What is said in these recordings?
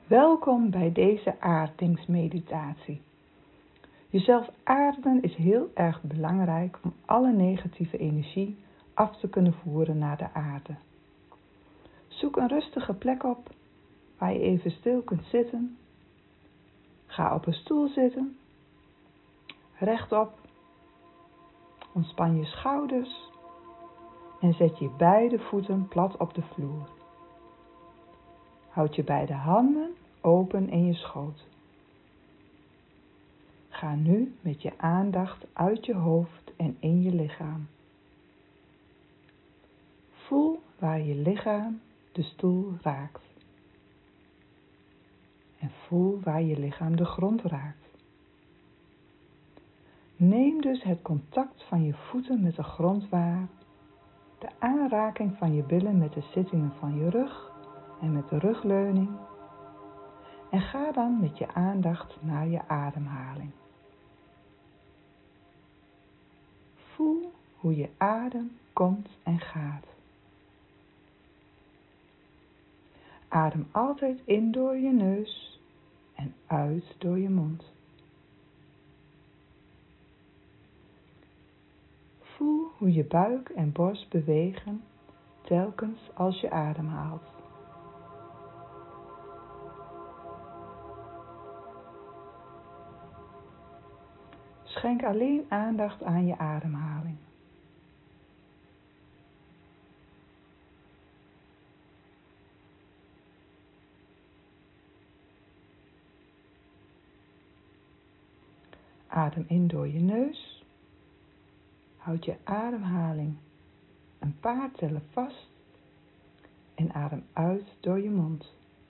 Welkom bij deze aardingsmeditatie. Jezelf aarden is heel erg belangrijk om alle negatieve energie af te kunnen voeren naar de aarde. Zoek een rustige plek op waar je even stil kunt zitten. Ga op een stoel zitten, rechtop, ontspan je schouders en zet je beide voeten plat op de vloer. Houd je beide handen open in je schoot. Ga nu met je aandacht uit je hoofd en in je lichaam. Voel waar je lichaam de stoel raakt. En voel waar je lichaam de grond raakt. Neem dus het contact van je voeten met de grond waar, de aanraking van je billen met de zittingen van je rug en met de rugleuning. En ga dan met je aandacht naar je ademhaling. Voel hoe je adem komt en gaat. Adem altijd in door je neus en uit door je mond. Voel hoe je buik en borst bewegen telkens als je ademhaalt. Schenk alleen aandacht aan je ademhaling. Adem in door je neus. Houd je ademhaling een paar tellen vast en adem uit door je mond.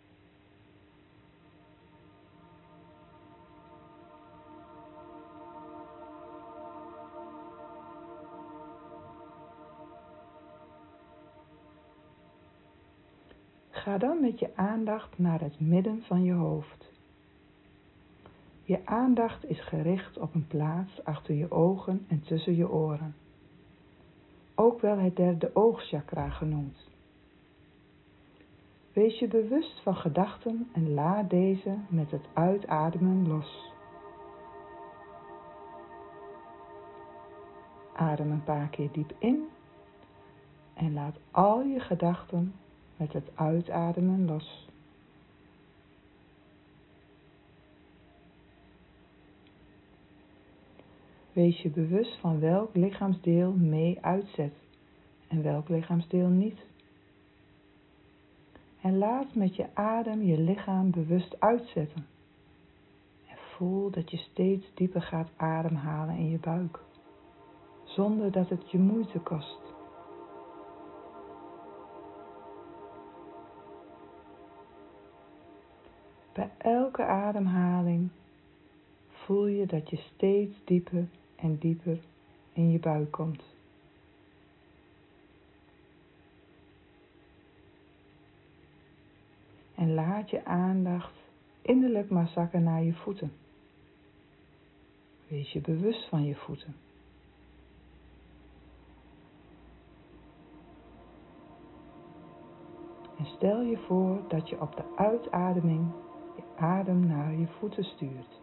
Ga dan met je aandacht naar het midden van je hoofd. Je aandacht is gericht op een plaats achter je ogen en tussen je oren. Ook wel het derde oogchakra genoemd. Wees je bewust van gedachten en laat deze met het uitademen los. Adem een paar keer diep in en laat al je gedachten met het uitademen los. Wees je bewust van welk lichaamsdeel mee uitzet en welk lichaamsdeel niet. En laat met je adem je lichaam bewust uitzetten. En voel dat je steeds dieper gaat ademhalen in je buik, zonder dat het je moeite kost. Bij elke ademhaling voel je dat je steeds dieper en dieper in je buik komt. En laat je aandacht innerlijk maar zakken naar je voeten. Wees je bewust van je voeten. En stel je voor dat je op de uitademing je adem naar je voeten stuurt.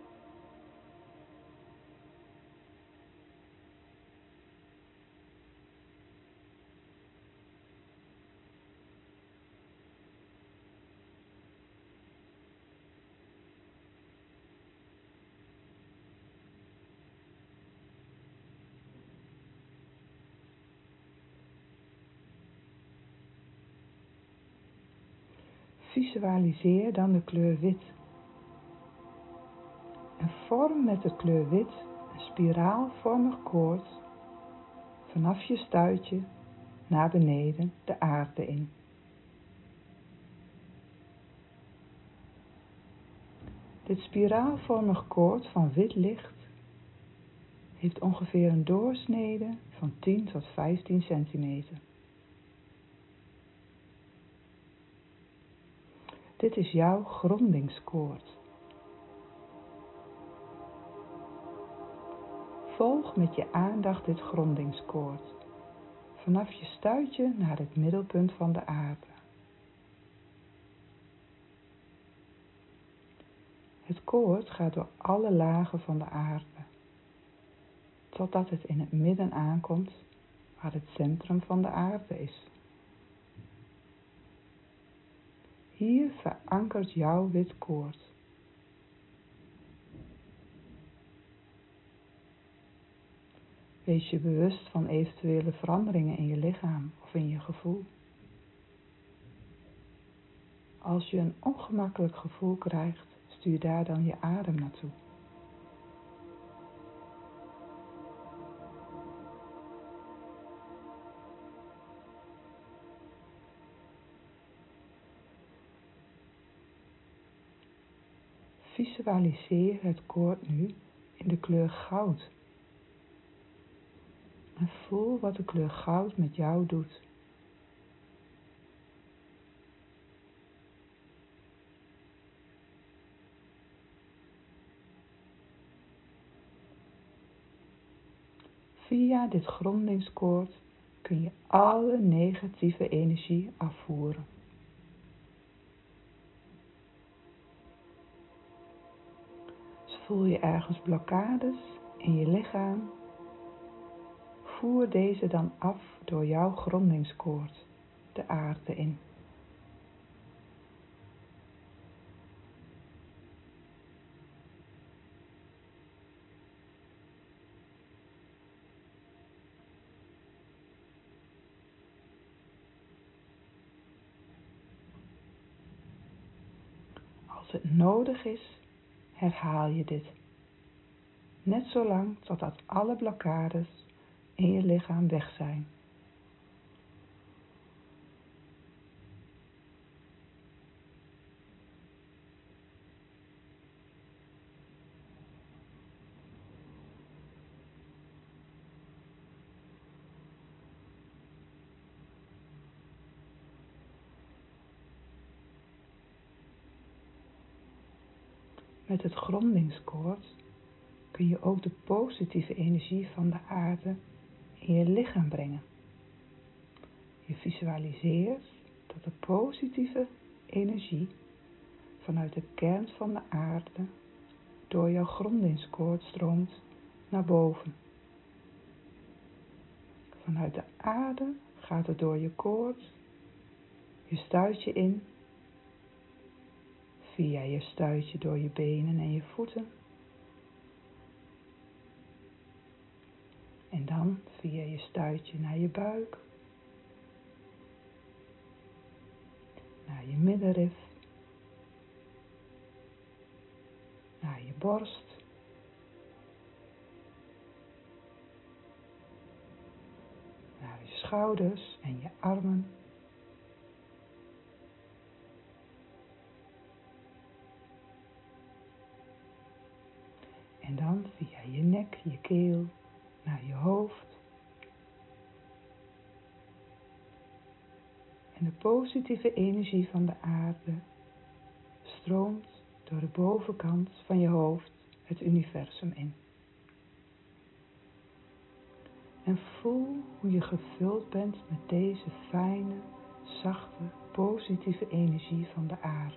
Visualiseer dan de kleur wit. En vorm met de kleur wit een spiraalvormig koord vanaf je stuitje naar beneden de aarde in. Dit spiraalvormig koord van wit licht heeft ongeveer een doorsnede van 10 tot 15 centimeter. Dit is jouw grondingskoord. Volg met je aandacht dit grondingskoord, vanaf je stuitje naar het middelpunt van de aarde. Het koord gaat door alle lagen van de aarde, totdat het in het midden aankomt, waar het centrum van de aarde is. Hier verankert jouw wit koord. Wees je bewust van eventuele veranderingen in je lichaam of in je gevoel. Als je een ongemakkelijk gevoel krijgt, stuur daar dan je adem naartoe. Visualiseer het koord nu in de kleur goud. En voel wat de kleur goud met jou doet. Via dit grondingskoord kun je alle negatieve energie afvoeren. Dus voel je ergens blokkades in je lichaam, voer deze dan af door jouw grondingskoord, de aarde in. Als het nodig is, herhaal je dit. Net zolang totdat alle blokkades in je lichaam weg zijn. Met het grondingskoord kun je ook de positieve energie van de aarde in je lichaam brengen. Je visualiseert dat de positieve energie vanuit de kern van de aarde door jouw grondingskoord stroomt naar boven. Vanuit de aarde gaat het door je koord, je stuitje in, via je stuitje door je benen en je voeten. En dan via je stuitje naar je buik, naar je middenrif, naar je borst, naar je schouders en je armen. En dan via je nek, je keel, naar je hoofd. En de positieve energie van de aarde stroomt door de bovenkant van je hoofd het universum in. En voel hoe je gevuld bent met deze fijne, zachte, positieve energie van de aarde.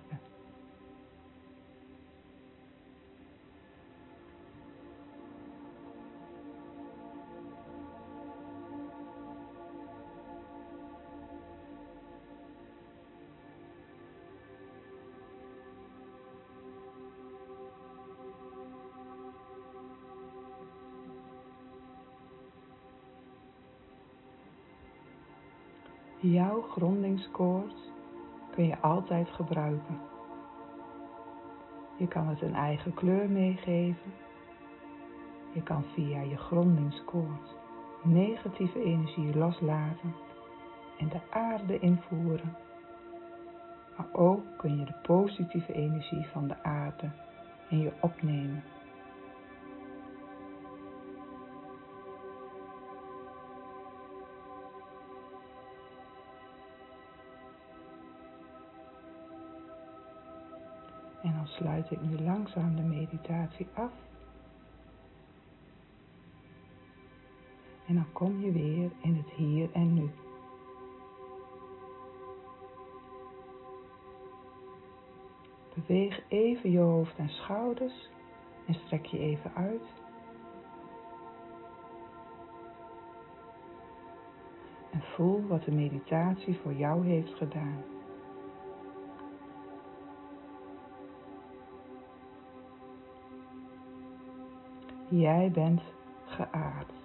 Jouw grondingskoord kun je altijd gebruiken. Je kan het een eigen kleur meegeven. Je kan via je grondingskoord negatieve energie loslaten en de aarde invoeren. Maar ook kun je de positieve energie van de aarde in je opnemen. En dan sluit ik nu langzaam de meditatie af. En dan kom je weer in het hier en nu. Beweeg even je hoofd en schouders en strek je even uit. En voel wat de meditatie voor jou heeft gedaan. Jij bent geaard.